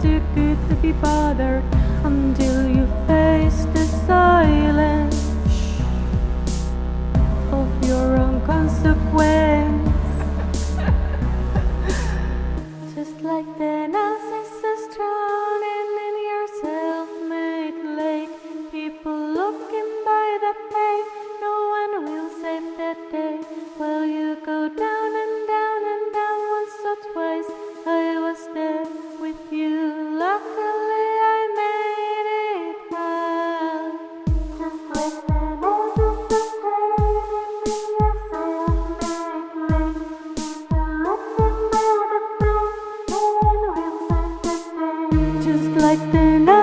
too good to be bothered until you face the silence of your own consequence. Just like the narcissist drowning in your self-made lake, people looking by the pain, no one will save the day. Well, you go down and down and down once or twice. I was there with you, luckily I made it out. Just like the narcissist drowning in your self-made lake, people looking by the pain, no one will save the day. Just like the